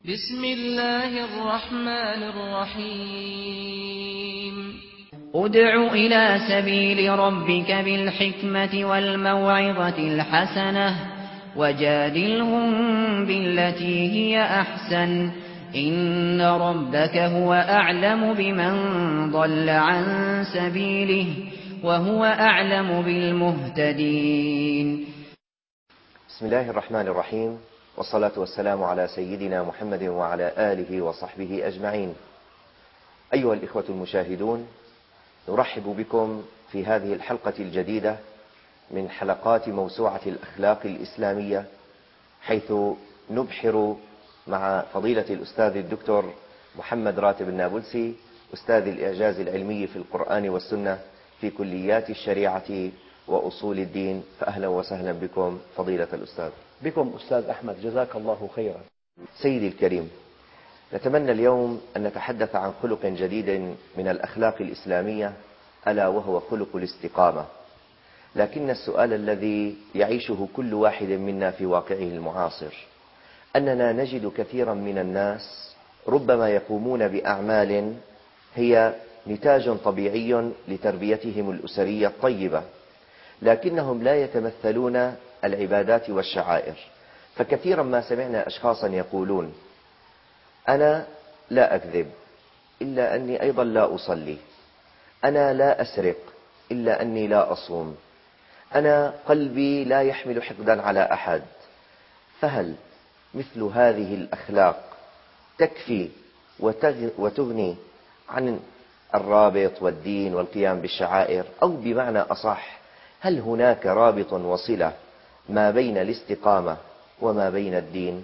بسم الله الرحمن الرحيم ادع إلى سبيل ربك بالحكمة والموعظة الحسنة وجادلهم بالتي هي أحسن إن ربك هو أعلم بمن ضل عن سبيله وهو أعلم بالمهتدين. بسم الله الرحمن الرحيم، والصلاة والسلام على سيدنا محمد وعلى آله وصحبه أجمعين. أيها الإخوة المشاهدون، نرحب بكم في هذه الحلقة الجديدة من حلقات موسوعة الأخلاق الإسلامية، حيث نبحر مع فضيلة الأستاذ الدكتور محمد راتب النابلسي أستاذ الإعجاز العلمي في القرآن والسنة في كليات الشريعة وأصول الدين. فأهلا وسهلا بكم فضيلة الأستاذ. بكم أستاذ أحمد، جزاك الله خيرا. سيدي الكريم، نتمنى اليوم أن نتحدث عن خلق جديد من الأخلاق الإسلامية، ألا وهو خلق الاستقامة. لكن السؤال الذي يعيشه كل واحد منا في واقعه المعاصر أننا نجد كثيرا من الناس ربما يقومون بأعمال هي نتاج طبيعي لتربيتهم الأسرية الطيبة، لكنهم لا يتمثلون العبادات والشعائر. فكثيرا ما سمعنا أشخاصا يقولون: أنا لا أكذب إلا أني أيضا لا أصلي، أنا لا أسرق إلا أني لا أصوم، أنا قلبي لا يحمل حقدا على أحد. فهل مثل هذه الأخلاق تكفي وتغني عن الرابط والدين والقيام بالشعائر؟ أو بمعنى أصح، هل هناك رابط وصلة ما بين الاستقامة وما بين الدين؟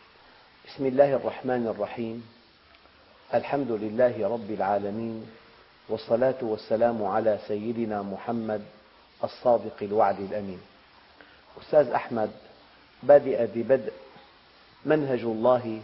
بسم الله الرحمن الرحيم، الحمد لله رب العالمين، والصلاة والسلام على سيدنا محمد الصادق الوعد الأمين. أستاذ أحمد، بادئ ببدء، منهج الله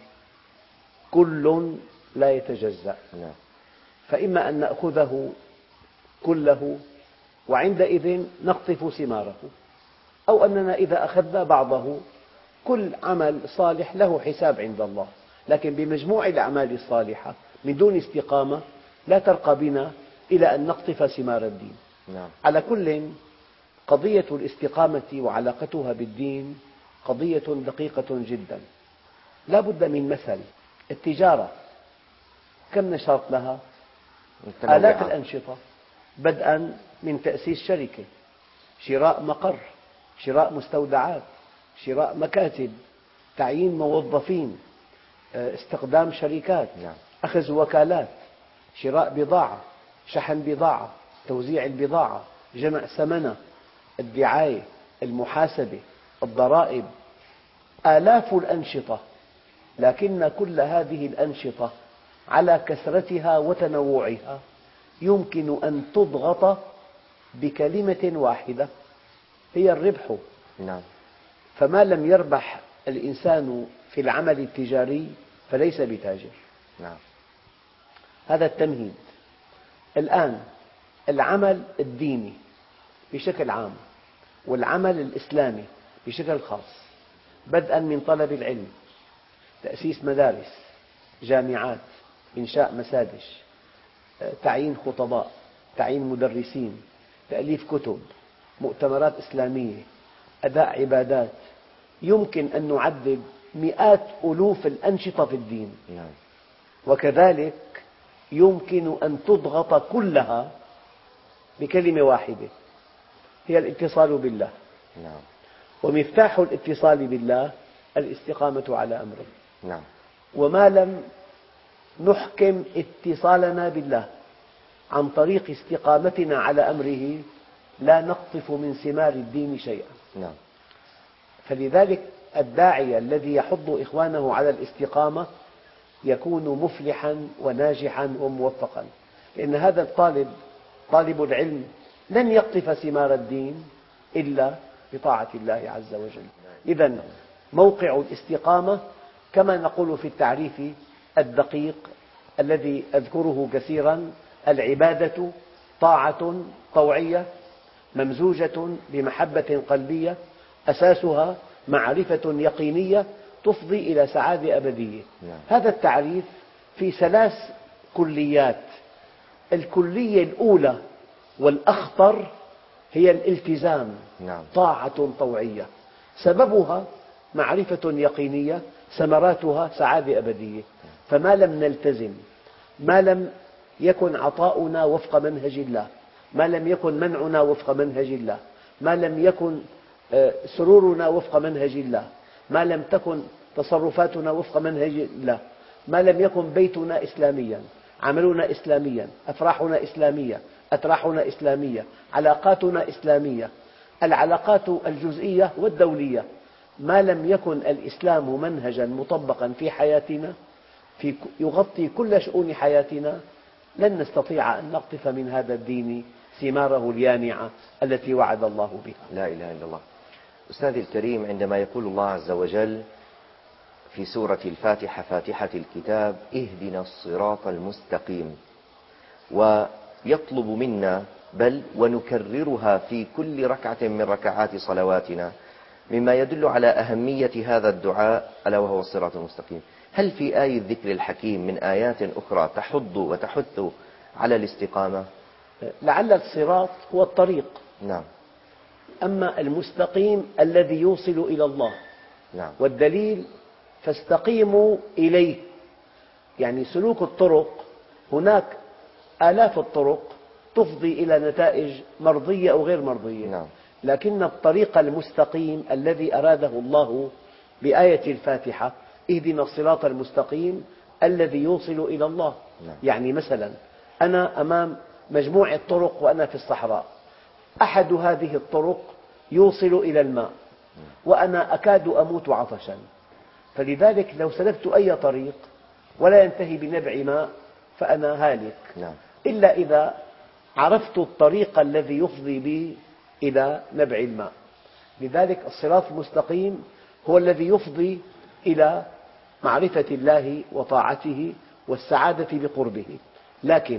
كل لا يتجزأ، فإما أن نأخذه كله وعندئذ نقطف ثماره، أو أننا إذا أخذنا بعضه، كل عمل صالح له حساب عند الله، لكن بمجموع الأعمال الصالحة من دون استقامة لا ترقى بنا إلى أن نقطف ثمار الدين. على كل، قضية الاستقامة وعلاقتها بالدين قضية دقيقة جدا. لا بد من مثل. التجارة كم نشاط لها؟ آلاف الأنشطة، بدءا من تأسيس شركة، شراء مقر، شراء مستودعات، شراء مكاتب، تعيين موظفين، استخدام شركات، أخذ وكالات، شراء بضاعة، شحن بضاعة، توزيع البضاعة، جمع ثمنها، الدعاية، المحاسبة، الضرائب، آلاف الأنشطة. لكن كل هذه الأنشطة على كثرتها وتنوعها يمكن أن تضغط بكلمة واحدة، هي الربح. فما لم يربح الإنسان في العمل التجاري فليس بتاجر. هذا التمهيد. الآن العمل الديني بشكل عام والعمل الإسلامي بشكل خاص، بدءا من طلب العلم، تأسيس مدارس، جامعات، إنشاء مساجد، تعيين خطباء، تعيين مدرسين، تأليف كتب، مؤتمرات إسلامية، أداء عبادات. يمكن أن نعدد مئات ألوف الأنشطة في الدين، وكذلك يمكن أن تضغط كلها بكلمة واحدة، هي الاتصال بالله. ومفتاح الاتصال بالله الاستقامة على أمره. وما لم نحكم اتصالنا بالله عن طريق استقامتنا على أمره لا نقطف من ثمار الدين شيئا. فلذلك الداعية الذي يحض إخوانه على الاستقامة يكون مفلحا وناجحا وموفقا، لأن هذا الطالب، طالب العلم، لن يقطف ثمار الدين إلا بطاعة الله عز وجل. إذن موقع الاستقامة كما نقول في التعريف الدقيق الذي أذكره كثيرا: العبادة طاعة طوعية ممزوجة بمحبة قلبية، أساسها معرفة يقينية تفضي إلى سعادة أبدية. نعم. هذا التعريف في 3 كليات. الكلية الأولى والأخطر هي الالتزام، نعم. طاعة طوعية، سببها معرفة يقينية، ثمراتها سعادة أبدية. فما لم نلتزم، ما لم يكن عطاؤنا وفق منهج الله، ما لم يكن منعنا وفق منهج الله، ما لم يكن سرورنا وفق منهج الله، ما لم تكن تصرفاتنا وفق منهج الله، ما لم يكن بيتنا إسلاميا، عملنا إسلاميا، أفراحنا إسلامية، أتراحنا إسلامية، علاقاتنا إسلامية، العلاقات الجزئية والدولية، ما لم يكن الإسلام منهجا مطبقا في حياتنا يغطي كل شؤون حياتنا، لن نستطيع أن نقطف من هذا الدين ثماره اليانعة التي وعد الله بها. لا إله إلا الله. أستاذي الكريم، عندما يقول الله عز وجل في سورة الفاتحة فاتحة الكتاب اهدنا الصراط المستقيم، ويطلب منا بل ونكررها في كل ركعة من ركعات صلواتنا، مما يدل على أهمية هذا الدعاء ألا وهو الصراط المستقيم. هل في آية الذكر الحكيم من آيات أخرى تحض وتحث على الاستقامة؟ لعل الصراط هو الطريق. نعم. أما المستقيم الذي يوصل إلى الله. نعم. والدليل فاستقيموا إليه، يعني سلوك الطرق، هناك آلاف الطرق تفضي إلى نتائج مرضية أو غير مرضية. نعم. لكن الطريق المستقيم الذي أراده الله بآية الفاتحة اهدنا الصراط المستقيم الذي يوصل إلى الله. نعم. يعني مثلا أنا أمام مجموعة طرق وأنا في الصحراء، أحد هذه الطرق يوصل إلى الماء وأنا أكاد أموت عطشا، فلذلك لو سلكت أي طريق ولا ينتهي بنبع ماء فأنا هالك. نعم. إلا إذا عرفت الطريق الذي يفضي بي إلى نبع الماء. لذلك الصراط المستقيم هو الذي يفضي إلى معرفة الله وطاعته والسعادة بقربه. لكن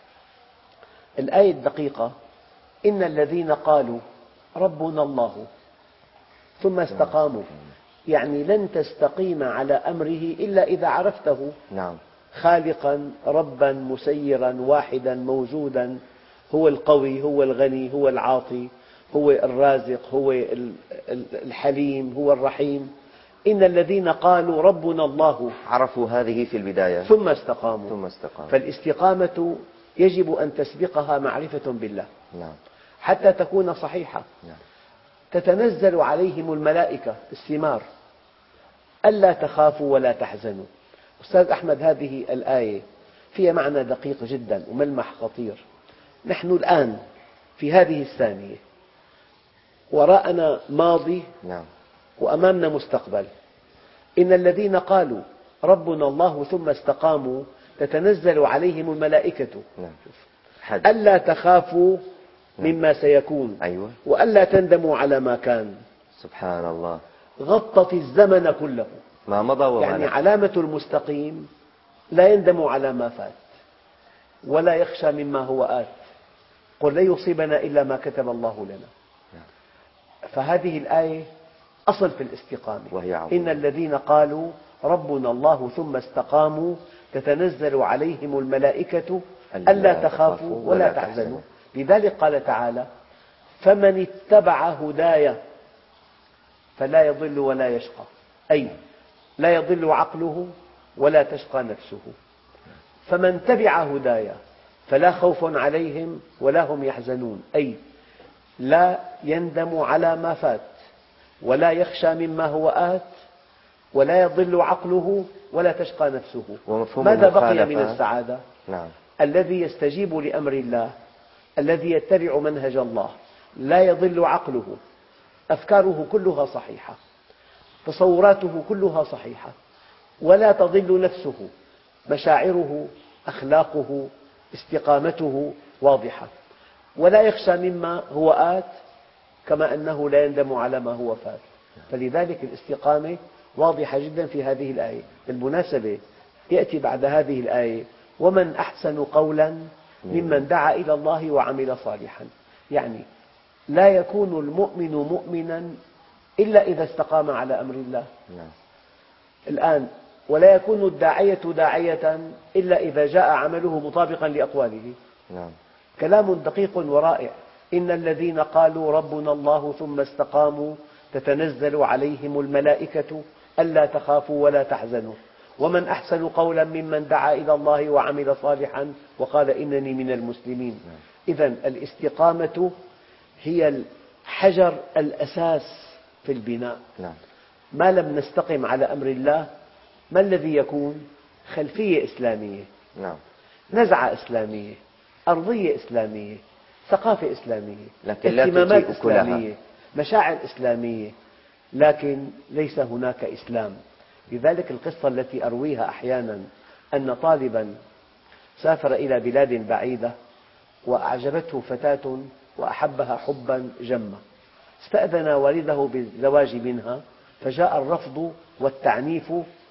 الآية الدقيقة إن الذين قالوا ربنا الله ثم استقاموا، يعني لن تستقيم على أمره إلا إذا عرفته. نعم. خالقا ربا مسيرا واحدا موجودا، هو القوي، هو الغني، هو العاطي، هو الرازق، هو الحليم، هو الرحيم. إن الذين قالوا ربنا الله عرفوا هذه في البداية ثم استقاموا. ثم استقاموا. فالاستقامة يجب أن تسبقها معرفة بالله. نعم. حتى تكون صحيحة. نعم. تتنزل عليهم الملائكة الثمار ألا تخافوا ولا تحزنوا. أستاذ أحمد، هذه الآية فيها معنى دقيق جدا وملمح خطير. نحن الآن في هذه الثانية وراءنا ماضي نعم. وأمامنا مستقبل. إن الذين قالوا ربنا الله ثم استقاموا تتنزل عليهم الملائكة نعم. ألا تخافوا مما سيكون. أيوة. وألا تندموا على ما كان. سبحان الله. غطت الزمن كله، ما مضى وما يعني نحن. علامة المستقيم لا يندم على ما فات ولا يخشى مما هو آت. قل لن يصيبنا إلا ما كتب الله لنا. فهذه الآية أصل في الاستقامة. وهي عظيمة. إن الذين قالوا ربنا الله ثم استقاموا تتنزل عليهم الملائكة ألا تخافوا ولا تحزنوا. لذلك قال تعالى فمن اتبع هداي فلا يضل ولا يشقى، أي لا يضل عقله ولا تشقى نفسه. فمن تبع هداي فلا خوف عليهم ولا هم يحزنون، أي لا يندم على ما فات ولا يخشى مما هو آت ولا يضل عقله ولا تشقى نفسه. ماذا بقي من السعادة؟ نعم. الذي يستجيب لأمر الله، الذي يتبع منهج الله، لا يضل عقله، أفكاره كلها صحيحة، تصوراته كلها صحيحة، ولا تضل نفسه، مشاعره، أخلاقه، استقامته واضحة، ولا يخشى مما هو آت كما أنه لا يندم على ما هو فات. فلذلك الاستقامة واضحة جدا في هذه الآية. بالمناسبة يأتي بعد هذه الآية ومن أحسن قولا ممن دعا إلى الله وعمل صالحا. يعني لا يكون المؤمن مؤمنا إلا إذا استقام على أمر الله. الآن ولا يكون الداعية داعية إلا إذا جاء عمله مطابقا لأقواله. نعم. كلام دقيق ورائع. إن الذين قالوا ربنا الله ثم استقاموا تتنزل عليهم الملائكة ألا تخافوا ولا تحزنوا ومن أحسن قولا ممن دعا إلى الله وعمل صالحا وقال إنني من المسلمين. إذن الاستقامة هي حجر الأساس في البناء. ما لم نستقم على أمر الله ما الذي يكون؟ خلفية إسلامية، نزعة إسلامية، أرضية إسلامية، ثقافة إسلامية، اهتمامات إسلامية، مشاعر إسلامية، لكن ليس هناك إسلام. لذلك القصة التي أرويها أحيانا أن طالبا سافر إلى بلاد بعيدة وأعجبته فتاة وأحبها حبا جما، استأذن والده بالزواج منها فجاء الرفض والتعنيف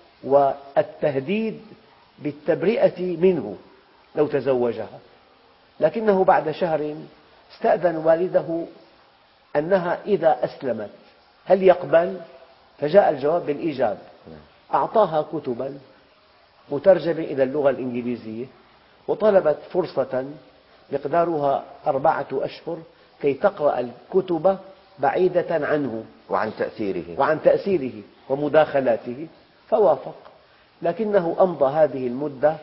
والتهديد بالتبرئة منه لو تزوجها، لكنه بعد شهر استأذن والده أنها إذا أسلمت هل يقبل؟ فجاء الجواب بالإيجاب. أعطاها كتبا مترجمة إلى اللغة الإنجليزية وطلبت فرصة مقدارها 4 أشهر كي تقرأ الكتب بعيدة عنه وعن تأثيره ومداخلاته، فوافق. لكنه أمضى هذه المدة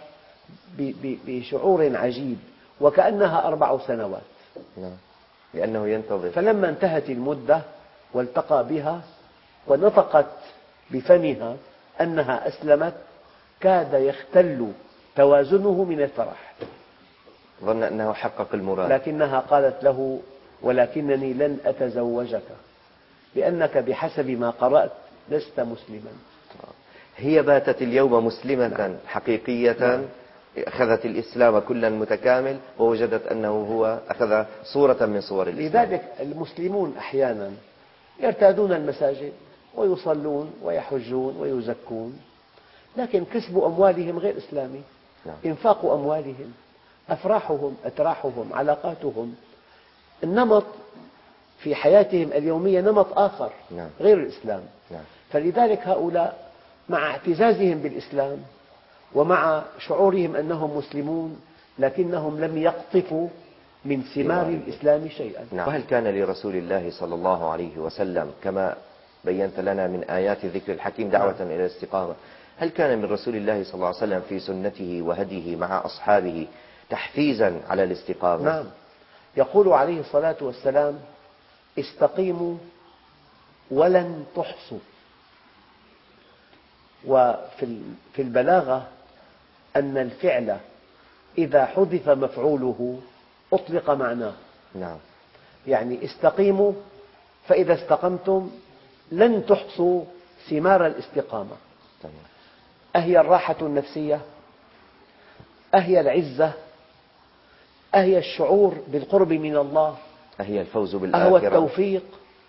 بشعور عجيب وكأنها 4 سنوات، لأنه ينتظر. فلما انتهت المدة والتقى بها ونطقت بفمها أنها أسلمت كاد يختل توازنه من الفرح، ظن أنه حقق المراد. لكنها قالت له ولكنني لن أتزوجك لأنك بحسب ما قرأت لست مسلما. هي باتت اليوم مسلمة حقيقية، أخذت الإسلام كلا متكامل ووجدت أنه هو أخذ صورة من صور الإسلام. لذلك المسلمون أحيانا يرتادون المساجد ويصلون ويحجون ويزكون، لكن كسب أموالهم غير إسلامي. إنفاق أموالهم، أفراحهم، أتراحهم، علاقاتهم، النمط في حياتهم اليومية نمط آخر غير الإسلام. فلذلك هؤلاء مع اعتزازهم بالإسلام ومع شعورهم أنهم مسلمون لكنهم لم يقطفوا من ثمار الإسلام شيئا. وهل كان لرسول الله صلى الله عليه وسلم كما بينت لنا من آيات ذكر الحكيم دعوة إلى الاستقامة، هل كان من رسول الله صلى الله عليه وسلم في سنته وهديه مع أصحابه تحفيزا على الاستقامة؟ نعم، يقول عليه الصلاة والسلام استقيموا ولن تحصوا. وفي البلاغة أن الفعل إذا حذف مفعوله أطلق معناه. يعني استقيموا، فإذا استقمتم لن تحصوا ثمار الاستقامة. أهي الراحة النفسية؟ أهي العزة؟ أهي الشعور بالقرب من الله؟ أهي الفوز بالآخرة؟ أهو التوفيق؟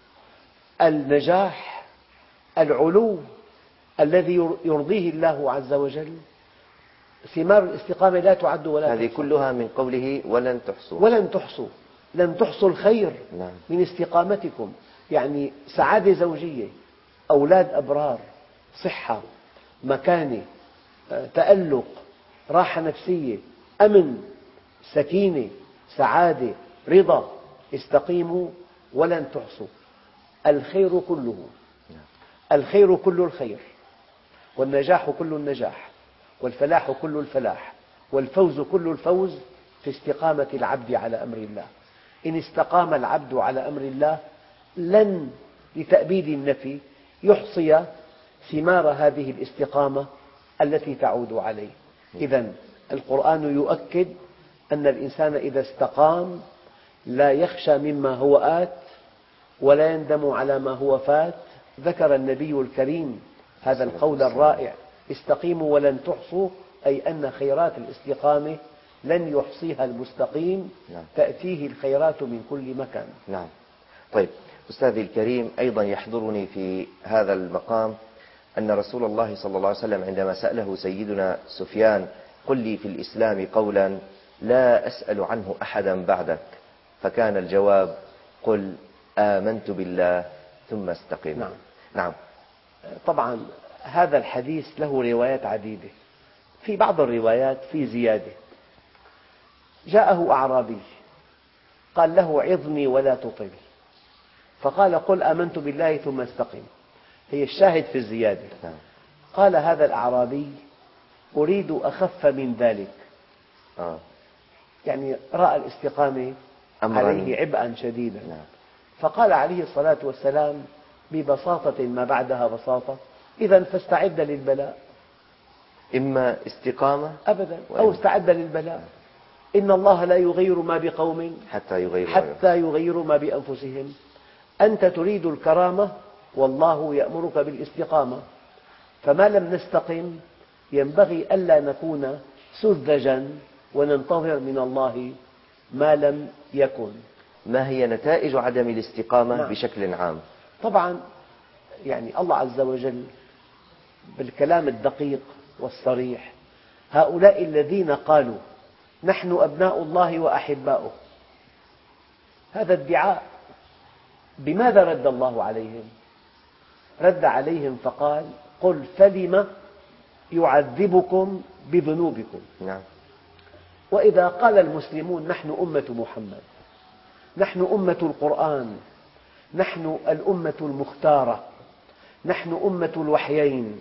النجاح؟ العلو الذي يرضيه الله عز وجل؟ ثمار الاستقامة لا تعد ولا تحصى. هذه كلها من قوله ولن تحصوا. ولن تحصوا، لن تحصوا الخير من استقامتكم. يعني سعادة زوجية، أولاد أبرار، صحة، مكانة، تألق، راحة نفسية، أمن، سكينة، سعادة، رضا. استقيموا ولن تحصوا. الخير كله، الخير كل الخير، والنجاح كل النجاح، والفلاح كل الفلاح، والفوز كل الفوز في استقامة العبد على أمر الله. إن استقام العبد على أمر الله لن لتأبيد النفي يحصي ثمار هذه الاستقامة التي تعود عليه. إذن القرآن يؤكد أن الإنسان إذا استقام لا يخشى مما هو آت ولا يندم على ما هو فات. ذكر النبي الكريم هذا القول الرائع: استقيموا ولن تحصوا، أي أن خيرات الاستقامة لن يحصيها المستقيم، تأتيه الخيرات من كل مكان. نعم. طيب أستاذي الكريم، أيضا يحضرني في هذا المقام أن رسول الله صلى الله عليه وسلم عندما سأله سيدنا سفيان قل لي في الإسلام قولا لا أسأل عنه أحدا بعدك، فكان الجواب قل آمنت بالله ثم استقم. نعم. طبعا هذا الحديث له روايات عديدة. في بعض الروايات في زيادة. جاءه أعرابي قال له: عظني ولا تطل. فقال: قل آمنت بالله ثم استقم. هي الشاهد في الزيادة. قال هذا الأعرابي: أريد أخف من ذلك. يعني رأى الاستقامة عليه عبئا شديدا. فقال عليه الصلاة والسلام ببساطة ما بعدها بساطة: إذا فاستعد للبلاء. إما استقامة أبدا، أو استعد للبلاء. إن الله لا يغير ما بقوم حتى يغيروا ما بأنفسهم. أنت تريد الكرامة والله يأمرك بالاستقامة، فما لم نستقم ينبغي ألا نكون سذجا وننتظر من الله ما لم يكن. ما هي نتائج عدم الاستقامة بشكل عام؟ طبعا يعني الله عز وجل بالكلام الدقيق والصريح: هؤلاء الذين قالوا نحن أبناء الله وأحباؤه، هذا ادعاء. بماذا رد الله عليهم؟ رد عليهم فقال: قل فلم يعذبكم بذنوبكم. وإذا قال المسلمون نحن أمة محمد، نحن أمة القرآن، نحن الأمة المختارة، نحن أمة الوحيين،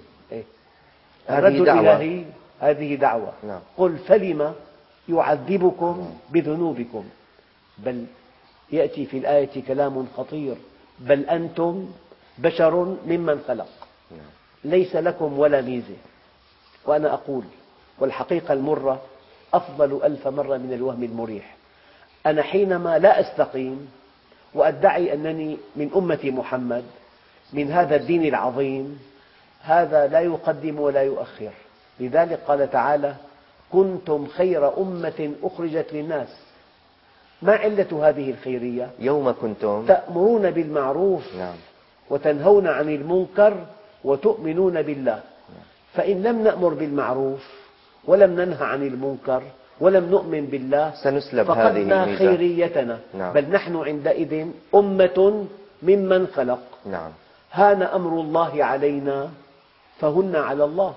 الرد الإلهي هذه دعوة. قل فلم يعذبكم بذنوبكم. بل يأتي في الآية كلام خطير: بل أنتم بشر ممن خلق، ليس لكم ولا ميزة. وأنا أقول، والحقيقة المرة أفضل 1000 مرة من الوهم المريح. أنا حينما لا أستقيم وأدعي أنني من أمة محمد، من هذا الدين العظيم، هذا لا يقدم ولا يؤخر. لذلك قال تعالى: كنتم خير أمة أخرجت للناس. ما علة هذه الخيرية؟ يوم كنتم تأمرون بالمعروف وتنهون عن المنكر وتؤمنون بالله. فإن لم نأمر بالمعروف ولم ننهى عن المنكر ولم نؤمن بالله سنسلب فقدنا هذه خيريتنا. بل نحن عندئذ أمة ممن خلق. هان أمر الله علينا فهن على الله.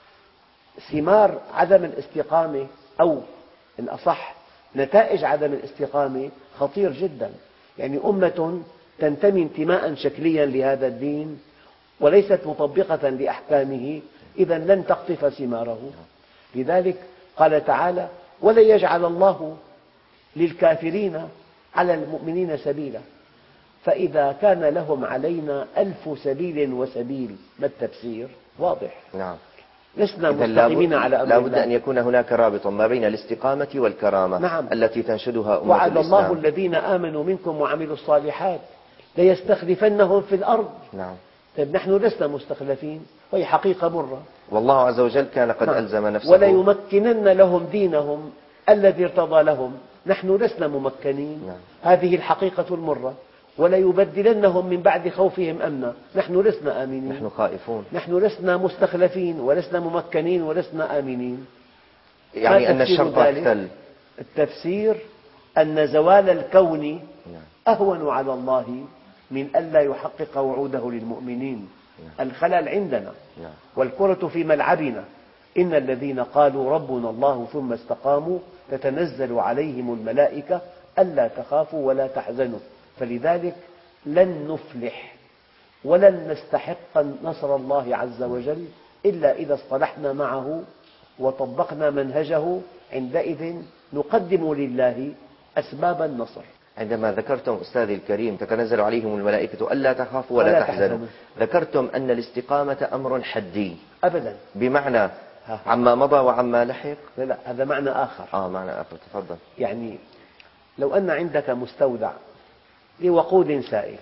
ثمار عدم الاستقامة، أو الأصح نتائج عدم الاستقامة، خطير جدا. يعني أمة تنتمي انتماء شكليا لهذا الدين وليست مطبقة لأحكامه، إذا لن تقطف ثماره. لذلك قال تعالى: ولن يجعل الله للكافرين على المؤمنين سبيلا. فإذا كان لهم علينا 1000 سبيل وسبيل، ما التفسير؟ واضح. لسنا مستقيمين على أمر الله. لا بد أن يكون هناك رابط ما بين الاستقامة والكرامة التي تنشدها أمة وعد الإسلام. الله الذين آمنوا منكم وعملوا الصالحات ليستخلفنهم في الأرض. طيب نحن لسنا مستخلفين، وهي حقيقة مرة. والله عز وجل كان قد ألزم نفسه: وليمكنن لهم دينهم الذي ارتضى لهم. نحن لسنا ممكنين، هذه الحقيقة المرة. وليبدلنهم من بعد خوفهم أمنا. نحن لسنا آمنين، نحن خائفون، نحن لسنا مستخلفين ولسنا ممكنين ولسنا آمنين. يعني أن الشرط أكثر. التفسير أن زوال الكون أهون على الله من ألا يحقق وعوده للمؤمنين. الخلل عندنا والكرة في ملعبنا. إن الذين قالوا ربنا الله ثم استقاموا تتنزل عليهم الملائكة ألا تخافوا ولا تحزنوا. فلذلك لن نفلح ولن نستحق نصر الله عز وجل إلا إذا اصطلحنا معه وطبقنا منهجه. عندئذ نقدم لله أسباب النصر. عندما ذكرتم أستاذي الكريم تتنزل عليهم الملائكة ألا تخافوا ولا تحزنوا، ذكرتم أن الاستقامة أمر حدي. أبدا، بمعنى عما مضى وعما لحق؟ لا، هذا معنى آخر. معنى آخر، تفضل. يعني لو أن عندك مستودع لوقود سائل،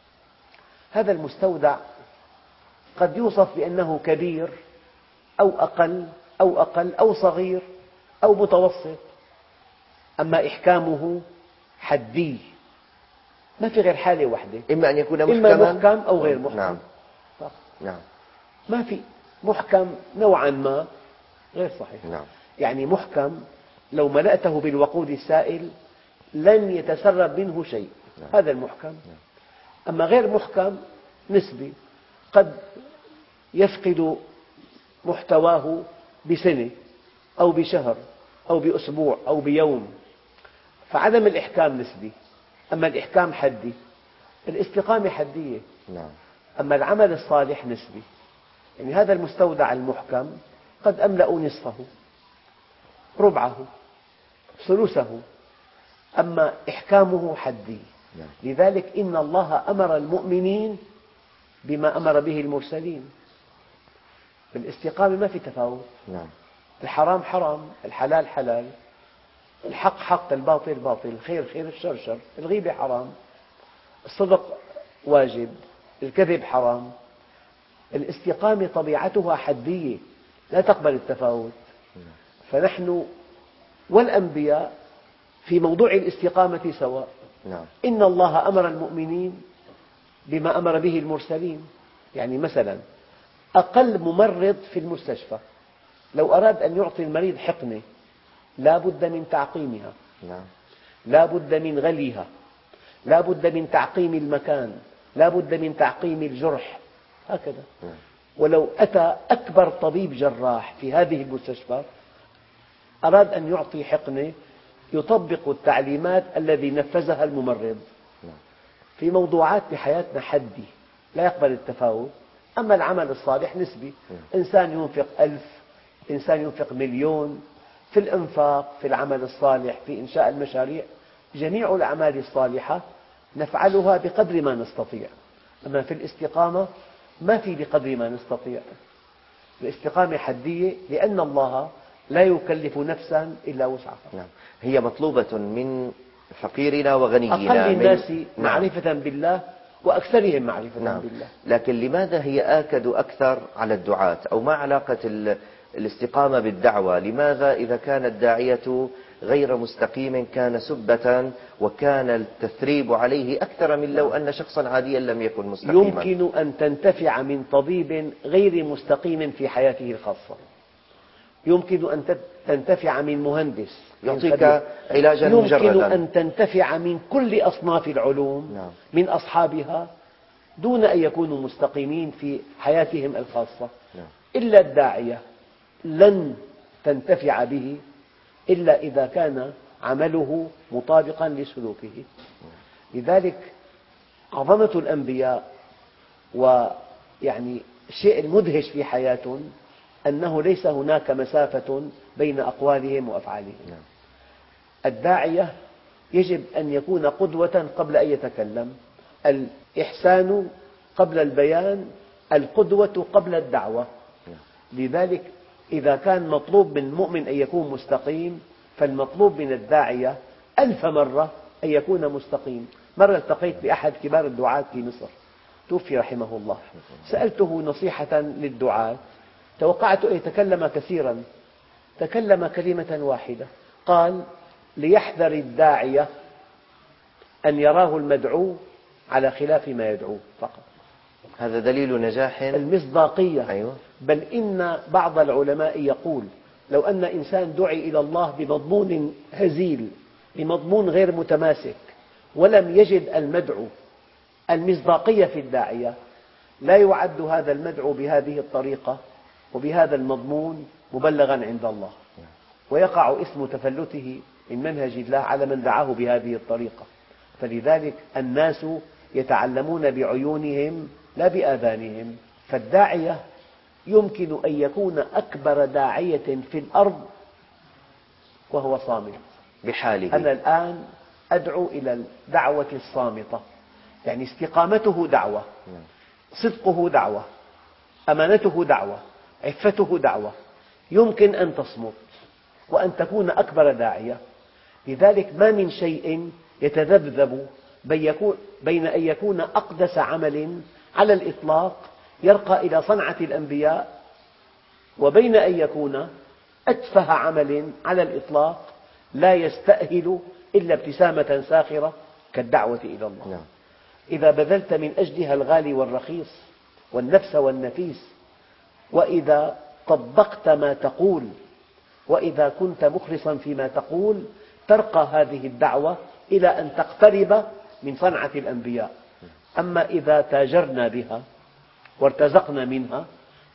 هذا المستودع قد يوصف بأنه كبير أو أقل أو صغير أو متوسط، أما إحكامه حدي. ما في غير حالة واحدة: إما أن يكون إما محكم أو غير محكم. نعم. ما في محكم نوعا ما غير صحيح. يعني محكم لو ملأته بالوقود السائل لن يتسرب منه شيء، هذا المحكم. أما غير محكم نسبي، قد يفقد محتواه بسنة أو بشهر أو بأسبوع أو بيوم. فعدم الإحكام نسبي، أما الإحكام حدي. الاستقامة حدية، أما العمل الصالح نسبي. يعني هذا المستودع المحكم قد أملأ نصفه، ربعه، ثلثه، أما إحكامه حدي. لذلك إن الله أمر المؤمنين بما أمر به المرسلين. بالاستقامة ما في تفاوت. الحرام حرام، الحلال حلال، الحق حق، الباطل باطل، الخير خير، الشر شر، الغيبة حرام، الصدق واجب، الكذب حرام. الاستقامة طبيعتها حدية لا تقبل التفاوت. فنحن والأنبياء في موضوع الاستقامة سواء. إن الله أمر المؤمنين بما أمر به المرسلين. يعني مثلا أقل ممرض في المستشفى لو أراد أن يعطي المريض حقنة لا بد من تعقيمها، لا بد من غليها، لا بد من تعقيم المكان، لا بد من تعقيم الجرح، هكذا. ولو أتى أكبر طبيب جراح في هذه المستشفى أراد أن يعطي حقنة يطبق التعليمات الذي نفذها الممرض. في موضوعات بحياتنا حدي لا يقبل التفاوت. أما العمل الصالح نسبي، إنسان ينفق 1000، إنسان ينفق 1,000,000. في الإنفاق، في العمل الصالح، في إنشاء المشاريع، جميع الأعمال الصالحة نفعلها بقدر ما نستطيع. أما في الاستقامة ما في بقدر ما نستطيع. الاستقامة حدية لأن الله لا يكلف نفسا إلا وسعها. هي مطلوبة من فقيرنا وغنينا، أقل الناس معرفة بالله وأكثرهم معرفة بالله. لكن لماذا هي آكد أكثر على الدعاة؟ أو ما علاقة الاستقامة بالدعوة؟ لماذا إذا كان الداعية غير مستقيم كان سبة وكان التثريب عليه أكثر من لو أن شخصا عاديا لم يكن مستقيما؟ يمكن أن تنتفع من طبيب غير مستقيم في حياته الخاصة، يمكن أن تنتفع من مهندس يعطيك علاجا مجردا، يمكن أن تنتفع من كل أصناف العلوم من أصحابها دون أن يكونوا مستقيمين في حياتهم الخاصة. إلا الداعية لن تنتفع به إلا إذا كان عمله مطابقا لسلوكه. لذلك عظمة الأنبياء ويعني الشيء المدهش في حياتهم أنه ليس هناك مسافة بين أقوالهم وأفعالهم. الداعية يجب أن يكون قدوة قبل أن يتكلم، الإحسان قبل البيان، القدوة قبل الدعوة. لذلك إذا كان مطلوب من المؤمن أن يكون مستقيم فالمطلوب من الداعية 1000 مرة أن يكون مستقيم. مرة التقيت بأحد كبار الدعاة في مصر توفي رحمه الله، سألته نصيحة للدعاة، توقعت أن يتكلم كثيرا، تكلم كلمة واحدة، قال: ليحذر الداعية أن يراه المدعو على خلاف ما يدعوه فقط. هذا دليل نجاح المصداقية. أيوة. بل إن بعض العلماء يقول لو أن إنسان دعي إلى الله بمضمون هزيل، بمضمون غير متماسك، ولم يجد المدعو المصداقية في الداعية، لا يعد هذا المدعو بهذه الطريقة وبهذا المضمون مبلغا عند الله، ويقع اسم تفلته من منهج الله على من دعاه بهذه الطريقة. فلذلك الناس يتعلمون بعيونهم لا بآذانهم. فالداعية يمكن أن يكون أكبر داعية في الأرض وهو صامت بحاله. أنا الآن أدعو إلى الدعوة الصامتة، يعني استقامته دعوة، صدقه دعوة، أمانته دعوة، عفته دعوة. يمكن أن تصمت وأن تكون أكبر داعية. لذلك ما من شيء يتذبذب بين أن يكون أقدس عمل على الإطلاق يرقى إلى صنعة الأنبياء، وبين أن يكون أتفه عمل على الإطلاق لا يستأهل إلا ابتسامة ساخرة كالدعوة إلى الله. إذا بذلت من أجلها الغالي والرخيص والنفس والنفيس، وإذا طبقت ما تقول، وإذا كنت مخلصا فيما تقول، ترقى هذه الدعوة إلى أن تقترب من صنعة الأنبياء. أما إذا تاجرنا بها وارتزقنا منها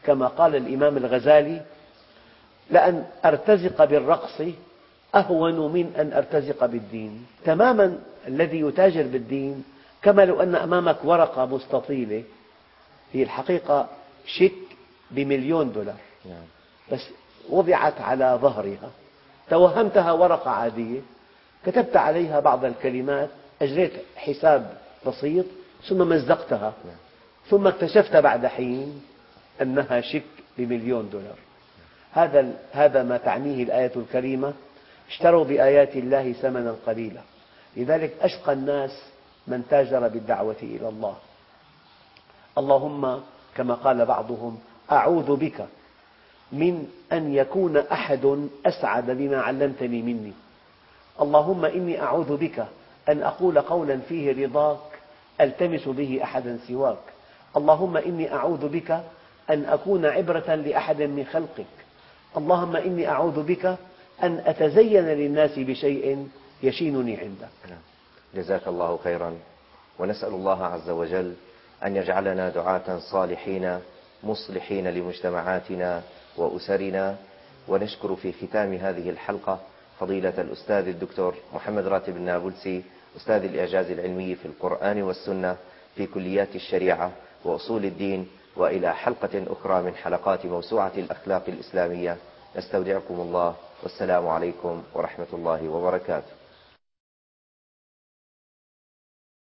كما قال الإمام الغزالي: لأن أرتزق بالرقص أهون من أن أرتزق بالدين. تماما الذي يتاجر بالدين كما لو أن أمامك ورقة مستطيلة، هي الحقيقة شيك ب1,000,000 دولار، بس وضعت على ظهرها، توهمتها ورقة عادية، كتبت عليها بعض الكلمات، أجريت حساب بسيط ثم مزقتها، ثم اكتشفت بعد حين أنها شيك ب1,000,000 دولار. هذا ما تعنيه الآية الكريمة: اشتروا بآيات الله ثمنا قليلا. لذلك أشقى الناس من تاجر بالدعوة إلى الله. اللهم كما قال بعضهم: أعوذ بك من أن يكون أحد أسعد بما علمتني مني. اللهم إني أعوذ بك أن أقول قولا فيه رضاك ألتمس به أحدا سواك. اللهم إني أعوذ بك أن أكون عبرة لأحد من خلقك. اللهم إني أعوذ بك أن أتزين للناس بشيء يشينني عندك. جزاك الله خيرا، ونسأل الله عز وجل أن يجعلنا دعاة صالحين مصلحين لمجتمعاتنا وأسرنا. ونشكر في ختام هذه الحلقة فضيلة الأستاذ الدكتور محمد راتب النابلسي، أستاذ الإعجاز العلمي في القرآن والسنة في كليات الشريعة وأصول الدين. وإلى حلقة أخرى من حلقات موسوعة الأخلاق الإسلامية، نستودعكم الله، والسلام عليكم ورحمة الله وبركاته.